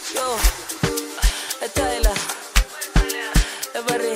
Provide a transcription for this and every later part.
Yo, Tyler, everybody,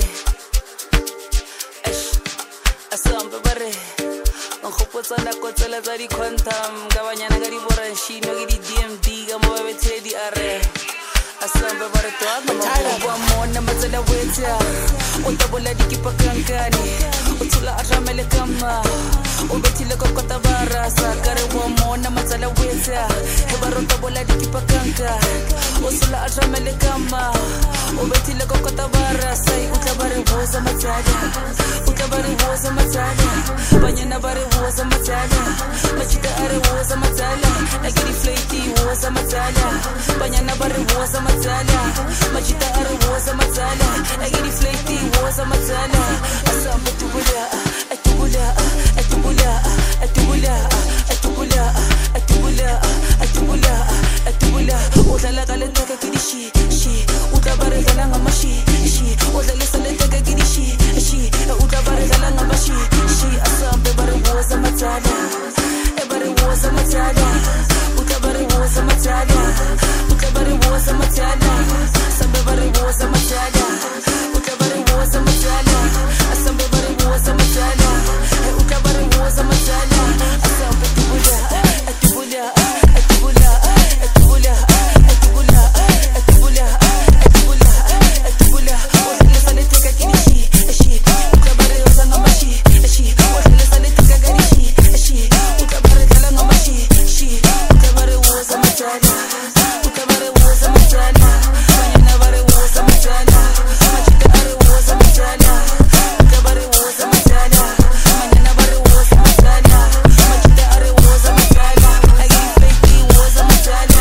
asambe bare. Ang khopotsa nako tsela tsa di quantum ka banyana ka di boranshino ke di DMD ka mo be tedi are. Asambe bare to aga mo wa mona matsela wetsa. O tabola dikipa kankani. O tsula atramele kama. O betile ko kota barasa kare wa mona matsela wetsa. He baro tabola dikipa kanka. O tsula atramele kama. O betile ko kota barasa utla bare boza matsala. Utla bare boza matsala. Banyana bare boza matsala. Machika are boza matsala. Agiri flaky boza matsala. Banyana bare boza matsala. Machika are boza matsala. Agiri flaky boza matsala. Asamba tubula, atubula, atubula, atubula, atubula, atubula, atubula, atubula. Udlala kalenta ka kidishi, shi. Udla bare dala ngamashi, shi. Udlala salenta ka kidishi, shi. Udla bare dala ngamashi, shi. Asamba bare boza matsala. E bare boza matsala. Udla bare boza matsala. Udla bare boza matsala. Asamba bare boza matsala. Udla bare boza matsala. Asamba bare boza matsala. Udla bare boza matsala. Asamba tubula, atubula, atubula, atubula, atubula, atubula, atubula, atubula. Udla salenta ka kidishi, shi. Udla bare boza ngamashi, shi. Udla salenta ka kidishi, shi. Udla bare dala ngamashi, shi. Udla bare boza matsala. Udla bare boza matsala. Banyana bare boza matsala. Machika are boza matsala. Udla bare boza matsala. Banyana bare boza matsala. Machika are boza matsala. Agiri flaky boza matsala.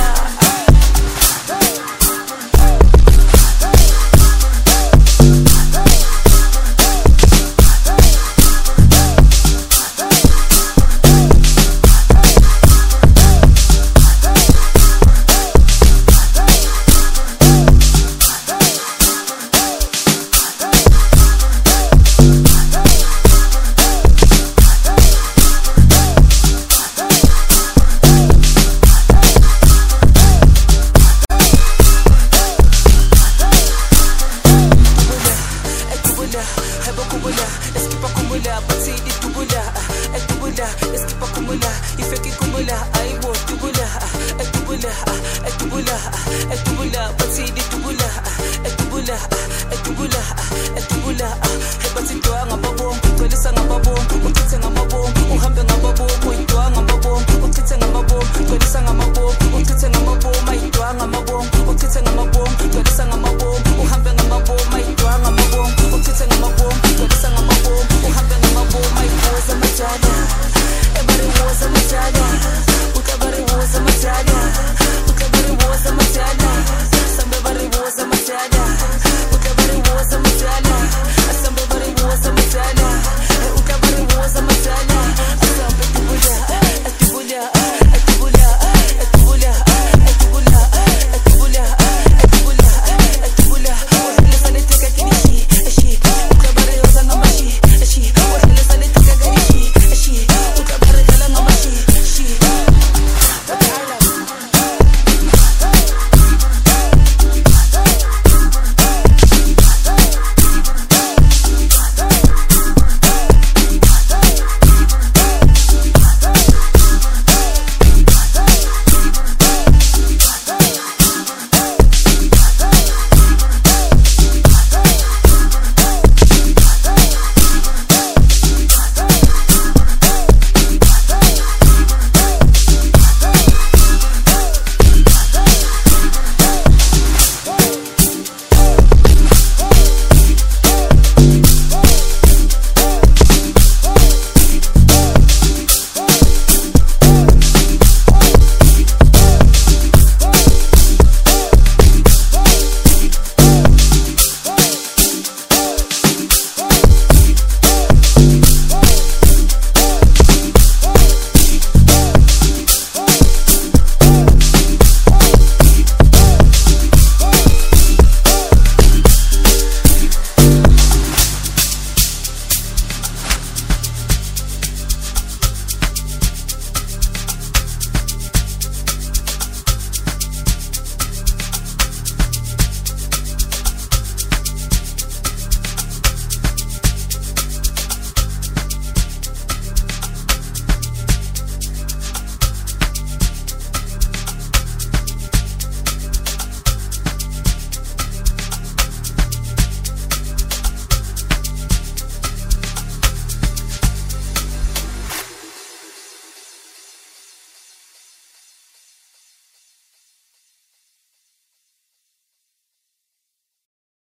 Kubula, eskipa kumula, patsidi tubula, etubula, eskipa kumula, ifeki kumula, aibo tubula, etubula, etubula, etubula, patsidi tubula, etubula.